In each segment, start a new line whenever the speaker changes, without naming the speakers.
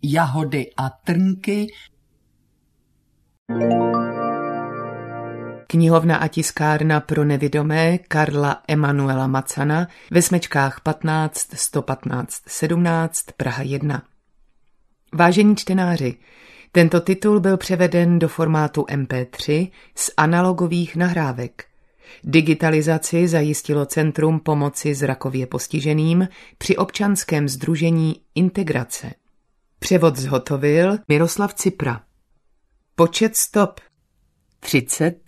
Jahody a trnky.
Knihovna a tiskárna pro nevidomé Karla Emanuela Macana ve Smečkách 15 115 17 Praha 1. Vážení čtenáři, tento titul byl převeden do formátu MP3 z analogových nahrávek. Digitalizaci zajistilo Centrum pomoci zrakově postiženým při občanském sdružení Integrace. Převod zhotovil Miroslav Cipra. Počet stop 30.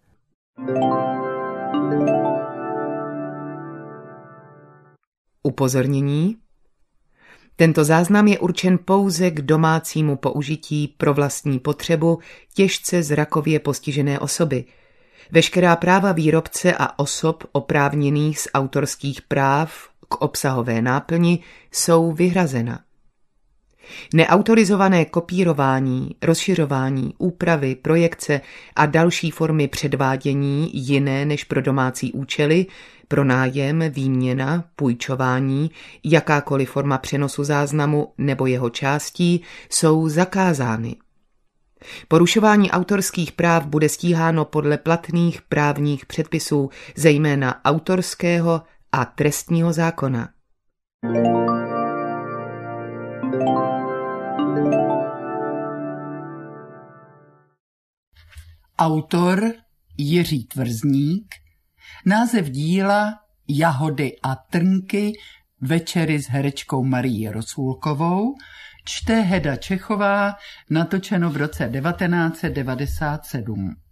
Upozornění. Tento záznam je určen pouze k domácímu použití pro vlastní potřebu těžce zrakově postižené osoby. Veškerá práva výrobce a osob oprávněných z autorských práv k obsahové náplni jsou vyhrazena. Neautorizované kopírování, rozšiřování, úpravy, projekce a další formy předvádění jiné než pro domácí účely, pronájem, výměna, půjčování, jakákoliv forma přenosu záznamu nebo jeho částí jsou zakázány. Porušování autorských práv bude stíháno podle platných právních předpisů, zejména autorského a trestního zákona.
Autor Jiří Tvrzník, název díla Jahody a trnky, večery s herečkou Marií Rosůlkovou, čte Heda Čechová, natočeno v roce 1997.